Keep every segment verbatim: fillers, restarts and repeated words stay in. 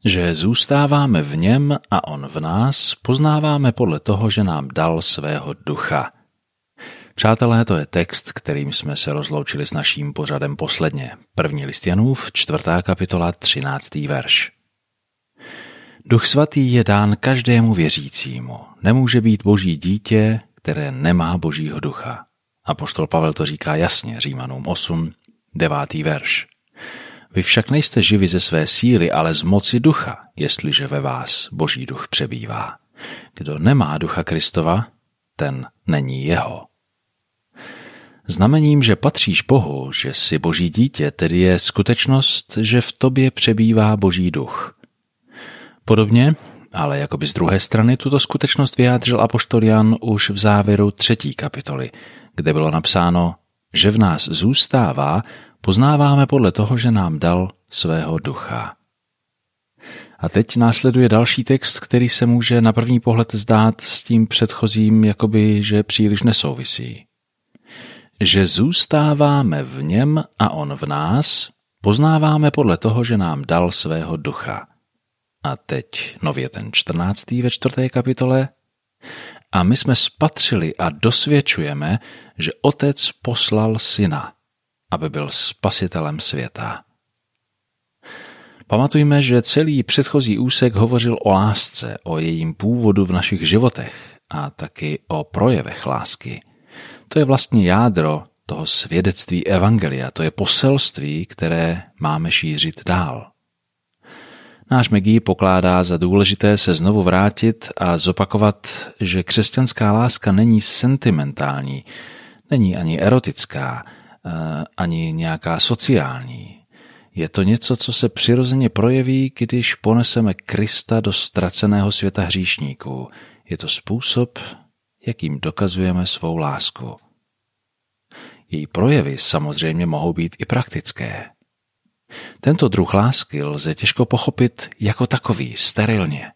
Že zůstáváme v něm a on v nás, poznáváme podle toho, že nám dal svého ducha. Přátelé, to je text, kterým jsme se rozloučili s naším pořadem posledně. První list Janův, čtvrtá kapitola, třináctý verš. Duch svatý je dán každému věřícímu. Nemůže být boží dítě, které nemá božího ducha. Apoštol Pavel to říká jasně, Římanům osm, devátý verš. Vy však nejste živi ze své síly, ale z moci ducha, jestliže ve vás boží duch přebývá. Kdo nemá ducha Kristova, ten není jeho. Znamením, že patříš Bohu, že jsi boží dítě, tedy je skutečnost, že v tobě přebývá boží duch. Podobně, ale jakoby z druhé strany, tuto skutečnost vyjádřil apoštol Jan už v závěru třetí kapitoly, kde bylo napsáno, že v nás zůstává, poznáváme podle toho, že nám dal svého ducha. A teď následuje další text, který se může na první pohled zdát s tím předchozím, jakoby, že příliš nesouvisí. Že zůstáváme v něm a on v nás, poznáváme podle toho, že nám dal svého ducha. A teď nově ten čtrnáctý ve čtvrté kapitole. A my jsme spatřili a dosvědčujeme, že Otec poslal Syna, aby byl spasitelem světa. Pamatujme, že celý předchozí úsek hovořil o lásce, o jejím původu v našich životech a taky o projevech lásky. To je vlastně jádro toho svědectví evangelia, to je poselství, které máme šířit dál. Náš Megi pokládá za důležité se znovu vrátit a zopakovat, že křesťanská láska není sentimentální, není ani erotická, ani nějaká sociální. Je to něco, co se přirozeně projeví, když poneseme Krista do ztraceného světa hříšníků. Je to způsob, jakým dokazujeme svou lásku. Její projevy samozřejmě mohou být i praktické. Tento druh lásky lze těžko pochopit jako takový, sterilně.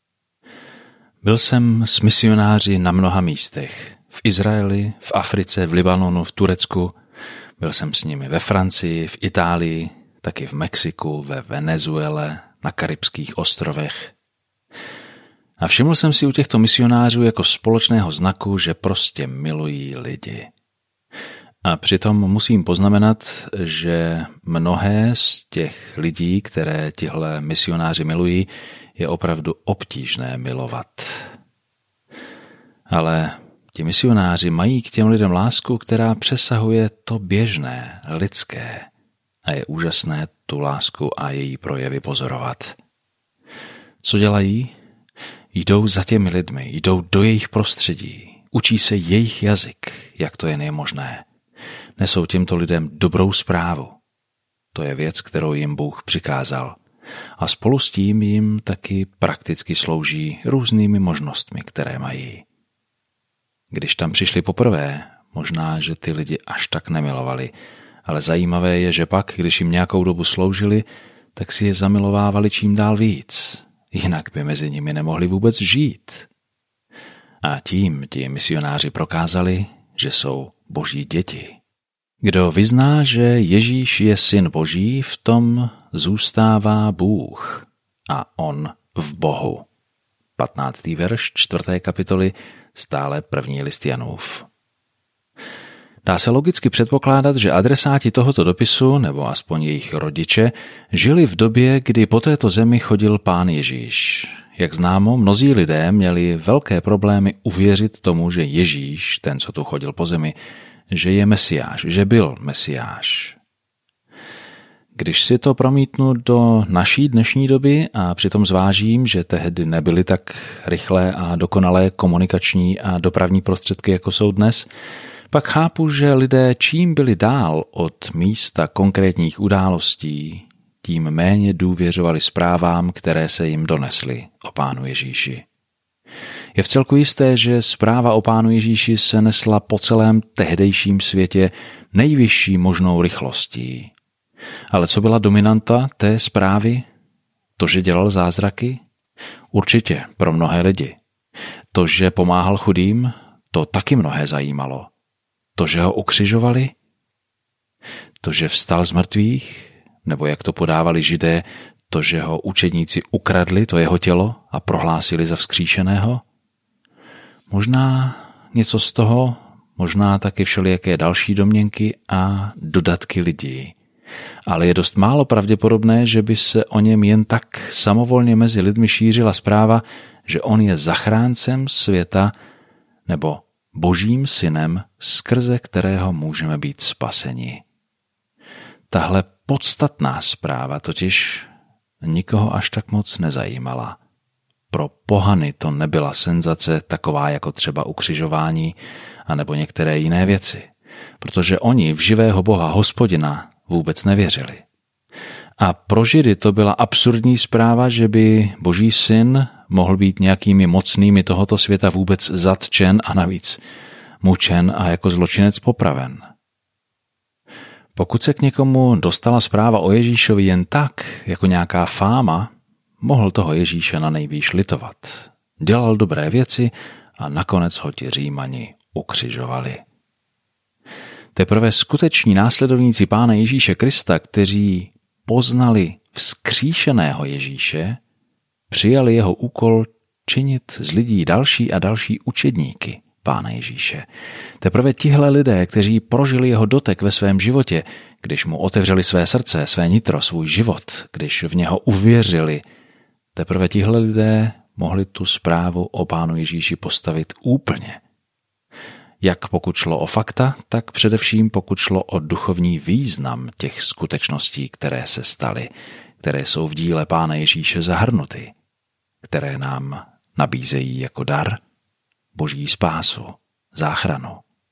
Byl jsem s misionáři na mnoha místech. V Izraeli, v Africe, v Libanonu, v Turecku. Byl jsem s nimi ve Francii, v Itálii, taky v Mexiku, ve Venezuele, na Karibských ostrovech. A všiml jsem si u těchto misionářů jako společného znaku, že prostě milují lidi. A přitom musím poznamenat, že mnohé z těch lidí, které tihle misionáři milují, je opravdu obtížné milovat. Ale ti misionáři mají k těm lidem lásku, která přesahuje to běžné, lidské. A je úžasné tu lásku a její projevy pozorovat. Co dělají? Jdou za těmi lidmi, jdou do jejich prostředí, učí se jejich jazyk, jak to jen je možné. Nesou těmto lidem dobrou zprávu. To je věc, kterou jim Bůh přikázal. A spolu s tím jim taky prakticky slouží různými možnostmi, které mají. Když tam přišli poprvé, možná, že ty lidi až tak nemilovali, ale zajímavé je, že pak, když jim nějakou dobu sloužili, tak si je zamilovávali čím dál víc. Jinak by mezi nimi nemohli vůbec žít. A tím ti misionáři prokázali, že jsou boží děti. Kdo vyzná, že Ježíš je syn Boží, v tom zůstává Bůh a on v Bohu. patnáctý verš čtvrté kapitoly, stále první list Janův. Dá se logicky předpokládat, že adresáti tohoto dopisu, nebo aspoň jejich rodiče, žili v době, kdy po této zemi chodil Pán Ježíš. Jak známo, mnozí lidé měli velké problémy uvěřit tomu, že Ježíš, ten, co tu chodil po zemi, že je Mesiáš, že byl Mesiáš. Když si to promítnu do naší dnešní doby a přitom zvážím, že tehdy nebyly tak rychlé a dokonalé komunikační a dopravní prostředky, jako jsou dnes, pak chápu, že lidé čím byli dál od místa konkrétních událostí, tím méně důvěřovali zprávám, které se jim donesly o Pánu Ježíši. Je vcelku jisté, že zpráva o Pánu Ježíši se nesla po celém tehdejším světě nejvyšší možnou rychlostí. Ale co byla dominanta té zprávy? To, že dělal zázraky? Určitě pro mnohé lidi. To, že pomáhal chudým, to taky mnohé zajímalo. To, že ho ukřižovali? To, že vstal z mrtvých? Nebo jak to podávali Židé, to, že ho učedníci ukradli, to jeho tělo, a prohlásili za vzkříšeného? Možná něco z toho, možná taky všelijaké další domněnky a dodatky lidí. Ale je dost málo pravděpodobné, že by se o něm jen tak samovolně mezi lidmi šířila zpráva, že on je zachráncem světa nebo Božím synem, skrze kterého můžeme být spaseni. Tahle podstatná zpráva totiž nikoho až tak moc nezajímala. Pro pohany to nebyla senzace taková jako třeba ukřižování anebo některé jiné věci, protože oni v živého Boha Hospodina vůbec nevěřili. A pro Židy to byla absurdní zpráva, že by Boží syn mohl být nějakými mocnými tohoto světa vůbec zatčen a navíc mučen a jako zločinec popraven. Pokud se k někomu dostala zpráva o Ježíšovi jen tak, jako nějaká fáma, mohl toho Ježíše na nejvýš litovat. Dělal dobré věci a nakonec ho ti Římani ukřižovali. Teprve skuteční následovníci Pána Ježíše Krista, kteří poznali vzkříšeného Ježíše, přijali jeho úkol činit z lidí další a další učedníky Pána Ježíše. Teprve tihle lidé, kteří prožili jeho dotek ve svém životě, když mu otevřeli své srdce, své nitro, svůj život, když v něho uvěřili, teprve tihle lidé mohli tu zprávu o Pánu Ježíši postavit úplně. Jak pokud šlo o fakta, tak především pokud šlo o duchovní význam těch skutečností, které se staly, které jsou v díle Pána Ježíše zahrnuty, které nám nabízejí jako dar Boží spásu, záchranu.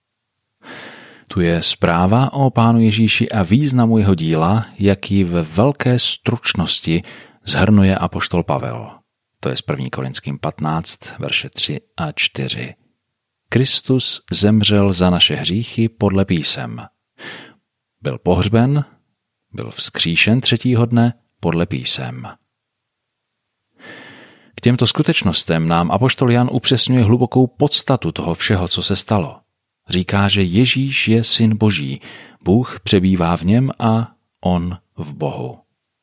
Tu je zpráva o Pánu Ježíši a významu jeho díla, jaký ve velké stručnosti shrnuje apoštol Pavel. To je z první Korinským patnáct, verše tři a čtyři. Kristus zemřel za naše hříchy podle písem. Byl pohřben, byl vzkříšen třetího dne podle písem. K těmto skutečnostem nám apoštol Jan upřesňuje hlubokou podstatu toho všeho, co se stalo. Říká, že Ježíš je syn Boží, Bůh přebývá v něm a on v Bohu.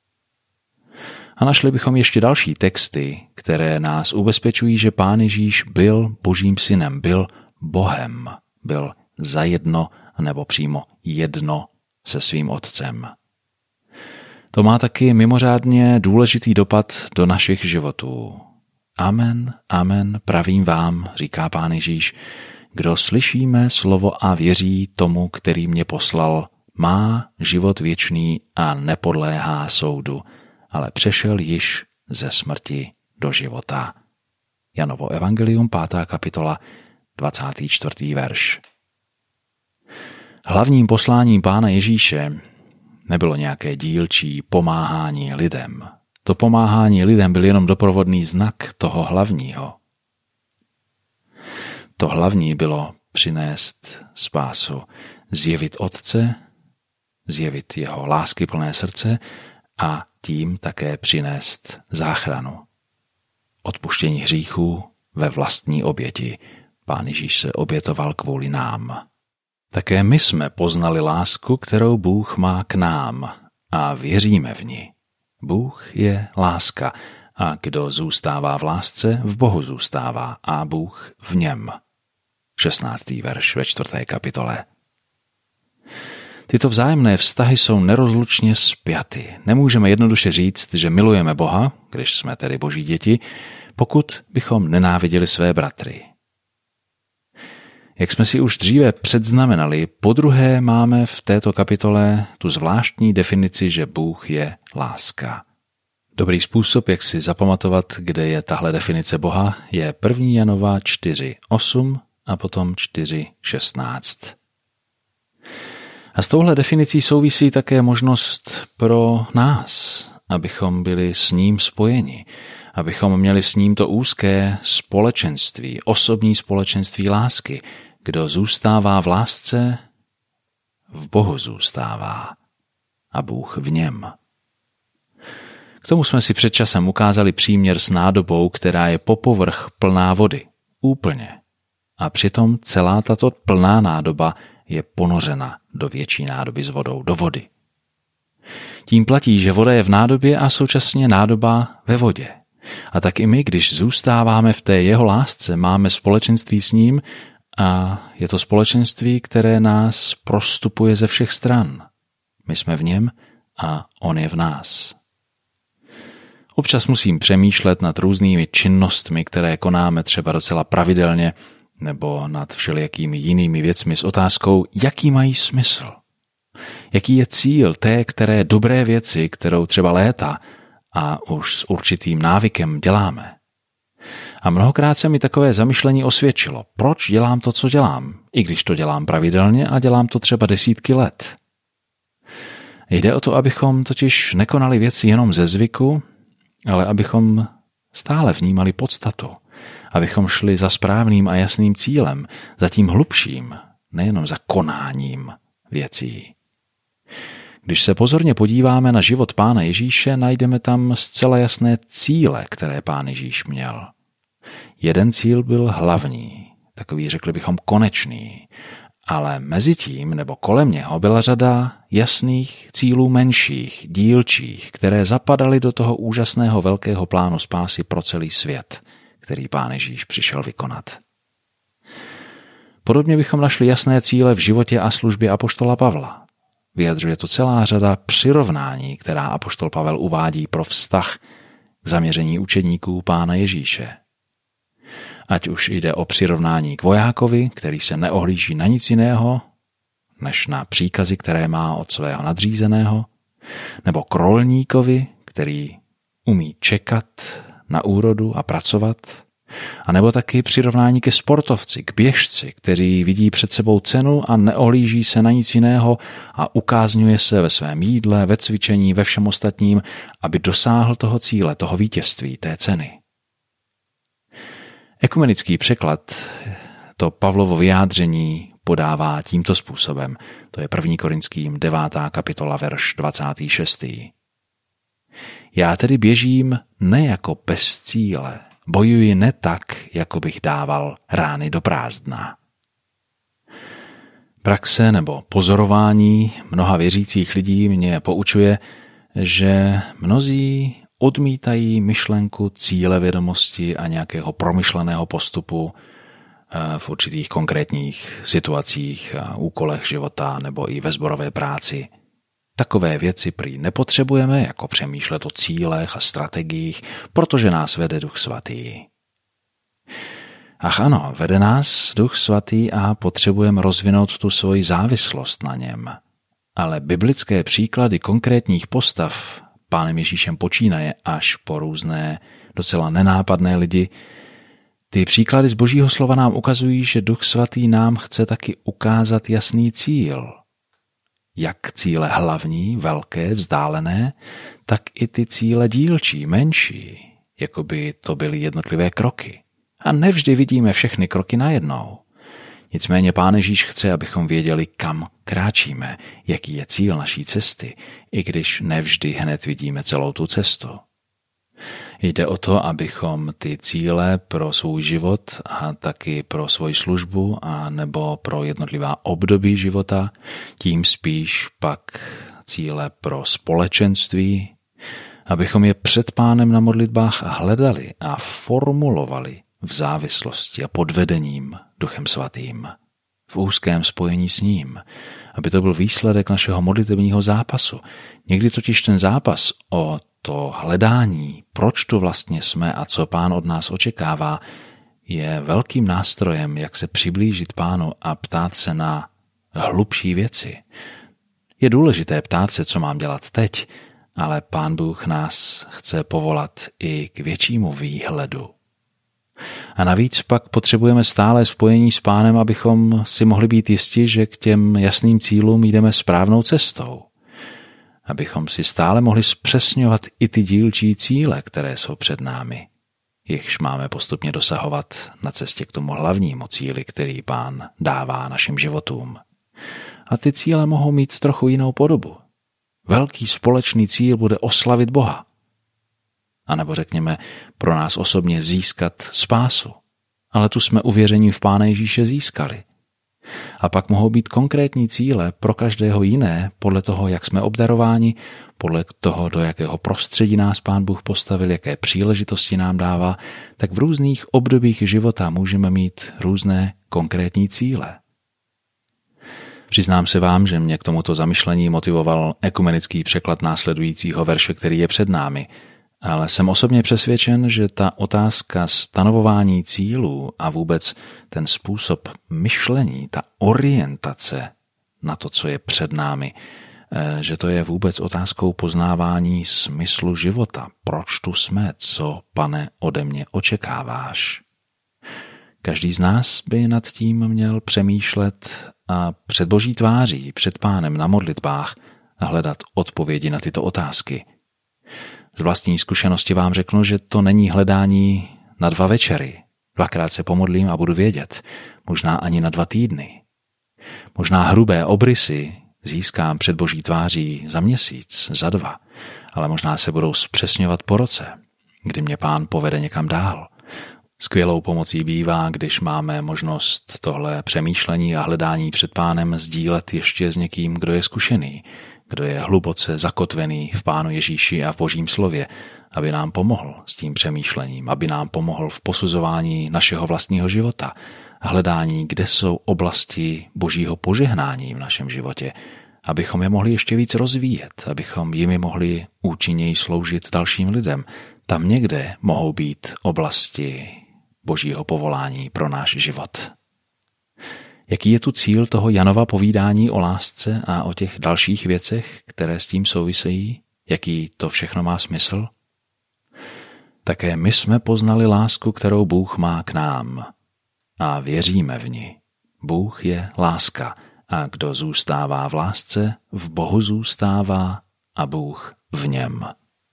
A našli bychom ještě další texty, které nás ubezpečují, že Pán Ježíš byl Božím synem, byl Bohem, byl zajedno nebo přímo jedno se svým Otcem. To má taky mimořádně důležitý dopad do našich životů. Amen, amen, pravím vám, říká Pán Ježíš, kdo slyší mé slovo a věří tomu, který mě poslal, má život věčný a nepodléhá soudu, ale přešel již ze smrti do života. Janovo evangelium, pátá kapitola, dvacátý čtvrtý verš. Hlavním posláním Pána Ježíše nebylo nějaké dílčí pomáhání lidem. To pomáhání lidem byl jenom doprovodný znak toho hlavního. To hlavní bylo přinést spásu, zjevit Otce, zjevit jeho láskyplné srdce a tím také přinést záchranu. Odpuštění hříchů ve vlastní oběti. Pán Ježíš se obětoval kvůli nám. Také my jsme poznali lásku, kterou Bůh má k nám a věříme v ní. Bůh je láska a kdo zůstává v lásce, v Bohu zůstává a Bůh v něm. šestnáctý verš ve čtvrté kapitole. Tyto vzájemné vztahy jsou nerozlučně spjaty. Nemůžeme jednoduše říct, že milujeme Boha, když jsme tedy Boží děti, pokud bychom nenáviděli své bratry. Jak jsme si už dříve předznamenali, podruhé máme v této kapitole tu zvláštní definici, že Bůh je láska. Dobrý způsob, jak si zapamatovat, kde je tahle definice Boha, je první Janova čtyři osm a potom čtyři šestnáct. A s touhle definicí souvisí také možnost pro nás, abychom byli s ním spojeni, abychom měli s ním to úzké společenství, osobní společenství lásky. Kdo zůstává v lásce, v Bohu zůstává a Bůh v něm. K tomu jsme si před časem ukázali příměr s nádobou, která je po povrch plná vody. Úplně. A přitom celá tato plná nádoba je ponořena do větší nádoby s vodou, do vody. Tím platí, že voda je v nádobě a současně nádoba ve vodě. A tak i my, když zůstáváme v té jeho lásce, máme společenství s ním a je to společenství, které nás prostupuje ze všech stran. My jsme v něm a on je v nás. Občas musím přemýšlet nad různými činnostmi, které konáme třeba docela pravidelně, nebo nad všelijakými jinými věcmi s otázkou, jaký mají smysl. Jaký je cíl té, které dobré věci, kterou třeba léta a už s určitým návykem děláme. A mnohokrát se mi takové zamyšlení osvědčilo, proč dělám to, co dělám, i když to dělám pravidelně a dělám to třeba desítky let. Jde o to, abychom totiž nekonali věci jenom ze zvyku, ale abychom stále vnímali podstatu, abychom šli za správným a jasným cílem, za tím hlubším, nejenom za konáním věcí. Když se pozorně podíváme na život Pána Ježíše, najdeme tam zcela jasné cíle, které Pán Ježíš měl. Jeden cíl byl hlavní, takový řekli bychom konečný, ale mezi tím nebo kolem něho byla řada jasných cílů menších, dílčích, které zapadaly do toho úžasného velkého plánu spásy pro celý svět, který Pán Ježíš přišel vykonat. Podobně bychom našli jasné cíle v životě a službě apoštola Pavla. Vyjadřuje to celá řada přirovnání, která apoštol Pavel uvádí pro vztah k zaměření učedníků Pána Ježíše. Ať už jde o přirovnání k vojákovi, který se neohlíží na nic jiného, než na příkazy, které má od svého nadřízeného, nebo k rolníkovi, který umí čekat na úrodu a pracovat, a nebo taky přirovnání ke sportovci, k běžci, který vidí před sebou cenu a neohlíží se na nic jiného a ukázňuje se ve svém jídle, ve cvičení, ve všem ostatním, aby dosáhl toho cíle, toho vítězství, té ceny. Ekumenický překlad to Pavlovo vyjádření podává tímto způsobem. To je první Korinským devátá kapitola, verš dvacátý šestý. Já tedy běžím ne jako bez cíle, bojuji ne tak, jako bych dával rány do prázdna. Praxe nebo pozorování mnoha věřících lidí mě poučuje, že mnozí odmítají myšlenku cíle vědomosti a nějakého promyšleného postupu v určitých konkrétních situacích a úkolech života nebo i ve sborové práci. Takové věci prý nepotřebujeme, jako přemýšlet o cílech a strategiích, protože nás vede Duch Svatý. Ach ano, vede nás Duch Svatý a potřebujeme rozvinout tu svoji závislost na něm. Ale biblické příklady konkrétních postav, Pánem Ježíšem počínaje až po různé docela nenápadné lidi, ty příklady z Božího slova nám ukazují, že Duch Svatý nám chce taky ukázat jasný cíl. Jak cíle hlavní, velké, vzdálené, tak i ty cíle dílčí, menší, jako by to byly jednotlivé kroky. A nevždy vidíme všechny kroky najednou. Nicméně Pán Ježíš chce, abychom věděli, kam kráčíme, jaký je cíl naší cesty, i když nevždy hned vidíme celou tu cestu. Jde o to, abychom ty cíle pro svůj život a taky pro svoji službu a nebo pro jednotlivá období života, tím spíš pak cíle pro společenství, abychom je před Pánem na modlitbách hledali a formulovali v závislosti a pod vedením Duchem Svatým, v úzkém spojení s ním, aby to byl výsledek našeho modlitevního zápasu. Někdy totiž ten zápas o to hledání, proč tu vlastně jsme a co Pán od nás očekává, je velkým nástrojem, jak se přiblížit Pánu a ptát se na hlubší věci. Je důležité ptát se, co mám dělat teď, ale Pán Bůh nás chce povolat i k většímu výhledu. A navíc pak potřebujeme stále spojení s Pánem, abychom si mohli být jisti, že k těm jasným cílům jdeme správnou cestou. Abychom si stále mohli zpřesňovat i ty dílčí cíle, které jsou před námi, jichž máme postupně dosahovat na cestě k tomu hlavnímu cíli, který Pán dává našim životům. A ty cíle mohou mít trochu jinou podobu. Velký společný cíl bude oslavit Boha. A nebo řekněme, pro nás osobně získat spásu. Ale tu jsme uvěření v Pána Ježíše získali. A pak mohou být konkrétní cíle pro každého jiné, podle toho, jak jsme obdarováni, podle toho, do jakého prostředí nás Pán Bůh postavil, jaké příležitosti nám dává, tak v různých obdobích života můžeme mít různé konkrétní cíle. Přiznám se vám, že mě k tomuto zamyšlení motivoval ekumenický překlad následujícího verše, který je před námi, ale jsem osobně přesvědčen, že ta otázka stanovování cílů a vůbec ten způsob myšlení, ta orientace na to, co je před námi, že to je vůbec otázkou poznávání smyslu života. Proč tu jsme? Co, Pane, ode mě očekáváš? Každý z nás by nad tím měl přemýšlet a před Boží tváří, před Pánem na modlitbách hledat odpovědi na tyto otázky. Z vlastní zkušenosti vám řeknu, že to není hledání na dva večery. Dvakrát se pomodlím a budu vědět. Možná ani na dva týdny. Možná hrubé obrysy získám před Boží tváří za měsíc, za dva, ale možná se budou zpřesňovat po roce, kdy mě Pán povede někam dál. Skvělou pomocí bývá, když máme možnost tohle přemýšlení a hledání před Pánem sdílet ještě s někým, kdo je zkušený, kdo je hluboce zakotvený v Pánu Ježíši a v Božím slově, aby nám pomohl s tím přemýšlením, aby nám pomohl v posuzování našeho vlastního života, hledání, kde jsou oblasti Božího požehnání v našem životě, abychom je mohli ještě víc rozvíjet, abychom jimi mohli účinněji sloužit dalším lidem. Tam někde mohou být oblasti Božího povolání pro náš život. Jaký je tu cíl toho Janova povídání o lásce a o těch dalších věcech, které s tím souvisejí? Jaký to všechno má smysl? Také my jsme poznali lásku, kterou Bůh má k nám a věříme v ní. Bůh je láska a kdo zůstává v lásce, v Bohu zůstává a Bůh v něm.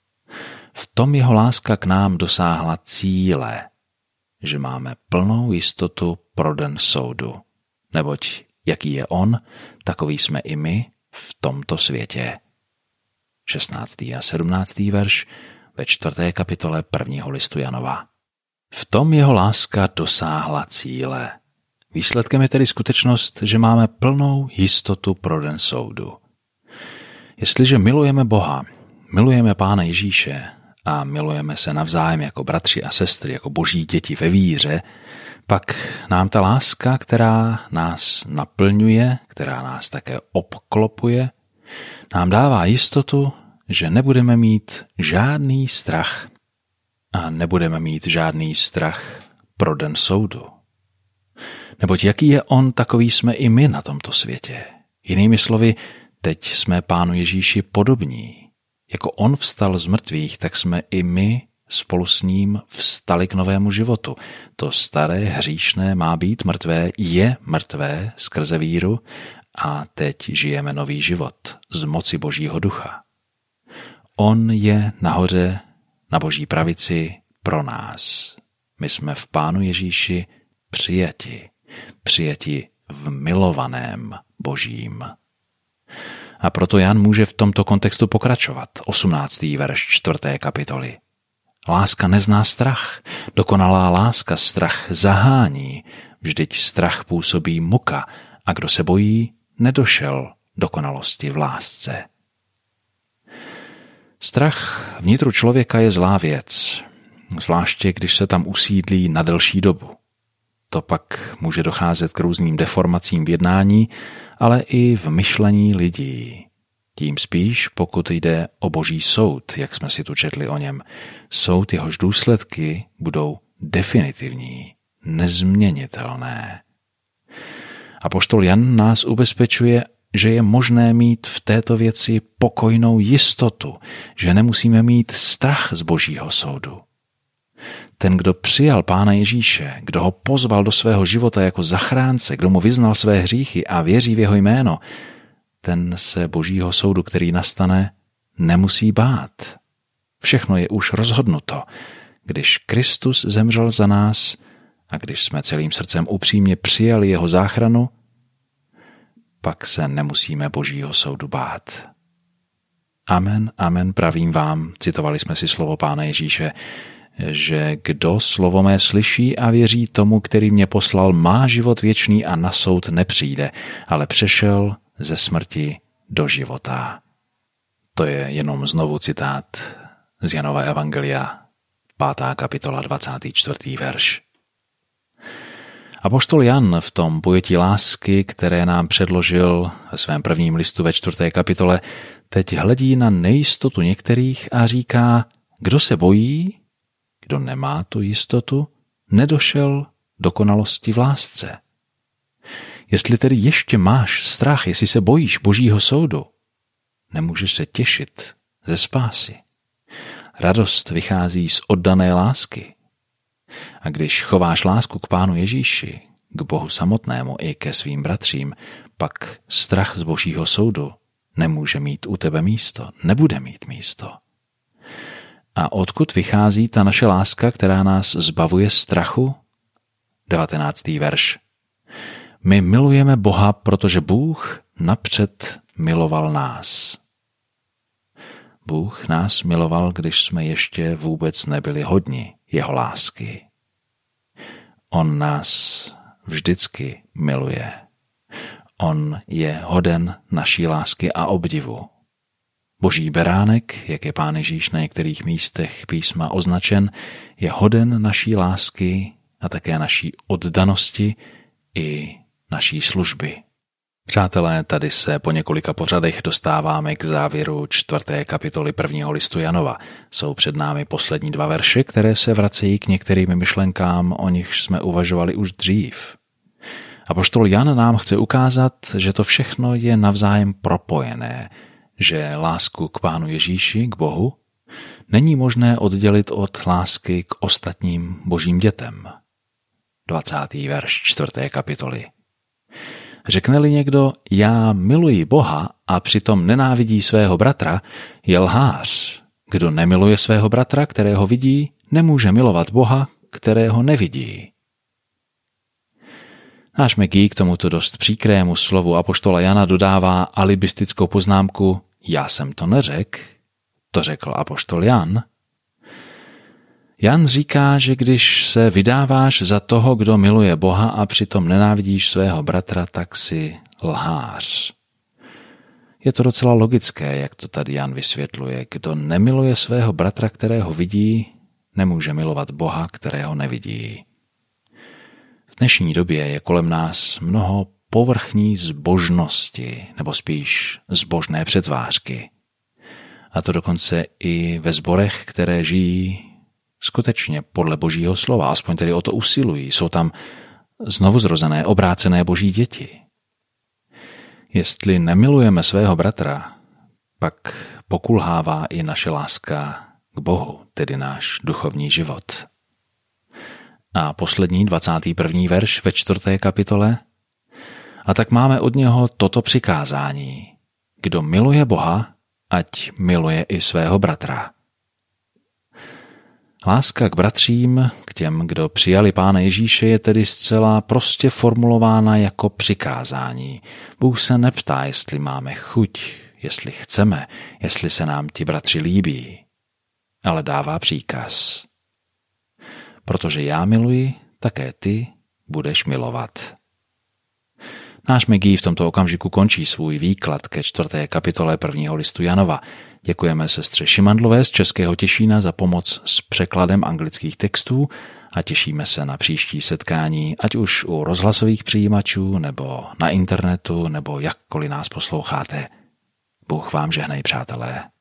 V tom jeho láska k nám dosáhla cíle, že máme plnou jistotu pro den soudu. Neboť jaký je on, takový jsme i my v tomto světě. šestnáctý a sedmnáctý verš ve čtvrté kapitole prvního listu Janova. V tom jeho láska dosáhla cíle. Výsledkem je tedy skutečnost, že máme plnou jistotu pro den soudu. Jestliže milujeme Boha, milujeme Pána Ježíše a milujeme se navzájem jako bratři a sestry, jako Boží děti ve víře, pak nám ta láska, která nás naplňuje, která nás také obklopuje, nám dává jistotu, že nebudeme mít žádný strach a nebudeme mít žádný strach pro den soudu. Neboť jaký je on, takový jsme i my na tomto světě. Jinými slovy, teď jsme Pánu Ježíši podobní. Jako on vstal z mrtvých, tak jsme i my spolu s ním vstali k novému životu. To staré hříšné má být mrtvé, je mrtvé skrze víru a teď žijeme nový život z moci Božího ducha. On je nahoře na Boží pravici pro nás. My jsme v Pánu Ježíši přijati, přijati v milovaném Božím. A proto Jan může v tomto kontextu pokračovat. osmnáctý verš čtvrté kapitoly. Láska nezná strach. Dokonalá láska strach zahání. Vždyť strach působí muka a kdo se bojí, nedošel dokonalosti v lásce. Strach vnitru člověka je zlá věc, zvláště když se tam usídlí na delší dobu. To pak může docházet k různým deformacím v jednání, ale i v myšlení lidí. Tím spíš, pokud jde o Boží soud, jak jsme si tu četli o něm. Soud, jehož důsledky budou definitivní, nezměnitelné. Apoštol Jan nás ubezpečuje, že je možné mít v této věci pokojnou jistotu, že nemusíme mít strach z Božího soudu. Ten, kdo přijal Pána Ježíše, kdo ho pozval do svého života jako zachránce, kdo mu vyznal své hříchy a věří v jeho jméno, ten se Božího soudu, který nastane, nemusí bát. Všechno je už rozhodnuto. Když Kristus zemřel za nás a když jsme celým srdcem upřímně přijali jeho záchranu, pak se nemusíme Božího soudu bát. Amen, amen, pravím vám, citovali jsme si slovo Pána Ježíše, že kdo slovo mé slyší a věří tomu, který mě poslal, má život věčný a na soud nepřijde, ale přešel ze smrti do života. To je jenom znovu citát z Janova evangelia, pátá kapitola, dvacátý čtvrtý verš. Apoštol Jan v tom pojetí lásky, které nám předložil ve svém prvním listu ve čtvrté kapitole, teď hledí na nejistotu některých a říká, kdo se bojí, kdo nemá tu jistotu, nedošel dokonalosti v lásce. Jestli tedy ještě máš strach, jestli se bojíš Božího soudu, nemůžeš se těšit ze spásy. Radost vychází z oddané lásky. A když chováš lásku k Pánu Ježíši, k Bohu samotnému i ke svým bratřím, pak strach z Božího soudu nemůže mít u tebe místo, nebude mít místo. A odkud vychází ta naše láska, která nás zbavuje strachu? devatenáctý verš. My milujeme Boha, protože Bůh napřed miloval nás. Bůh nás miloval, když jsme ještě vůbec nebyli hodni jeho lásky. On nás vždycky miluje. On je hoden naší lásky a obdivu. Boží beránek, jak je Pán Ježíš na některých místech písma označen, je hoden naší lásky a také naší oddanosti i naší služby. Přátelé, tady se po několika pořadech dostáváme k závěru čtvrté kapitoly prvního listu Janova. Jsou před námi poslední dva verše, které se vracejí k některým myšlenkám, o nichž jsme uvažovali už dřív. Apoštol Jan nám chce ukázat, že to všechno je navzájem propojené, že lásku k Pánu Ježíši, k Bohu, není možné oddělit od lásky k ostatním božím dětem. dvacátý verš čtvrté kapitoly. Řekne-li někdo, já miluji Boha a přitom nenávidí svého bratra, je lhář. Kdo nemiluje svého bratra, kterého vidí, nemůže milovat Boha, kterého nevidí. Náš Megí k tomuto dost příkrému slovu apoštola Jana dodává alibistickou poznámku, já jsem to neřekl, to řekl apoštol Jan. Jan říká, že když se vydáváš za toho, kdo miluje Boha a přitom nenávidíš svého bratra, tak si lhář. Je to docela logické, jak to tady Jan vysvětluje. Kdo nemiluje svého bratra, kterého vidí, nemůže milovat Boha, kterého nevidí. V dnešní době je kolem nás mnoho povrchní zbožnosti, nebo spíš zbožné přetvářky. A to dokonce i ve sborech, které žijí skutečně podle Božího slova, aspoň tedy o to usilují. Jsou tam znovuzrozené, obrácené Boží děti. Jestli nemilujeme svého bratra, pak pokulhává i naše láska k Bohu, tedy náš duchovní život. A poslední dvacátý první verš ve čtvrté kapitole. A tak máme od něho toto přikázání. Kdo miluje Boha, ať miluje i svého bratra. Láska k bratřím, k těm, kdo přijali Pána Ježíše, je tedy zcela prostě formulována jako přikázání. Bůh se neptá, jestli máme chuť, jestli chceme, jestli se nám ti bratři líbí, ale dává příkaz. Protože já miluji, také ty budeš milovat. Náš Megí v tomto okamžiku končí svůj výklad ke čtvrté kapitole prvního listu Janova. Děkujeme sestře Šimandlové z Českého Těšína za pomoc s překladem anglických textů a těšíme se na příští setkání, ať už u rozhlasových přijímačů, nebo na internetu, nebo jakkoliv nás posloucháte. Bůh vám žehnej, přátelé.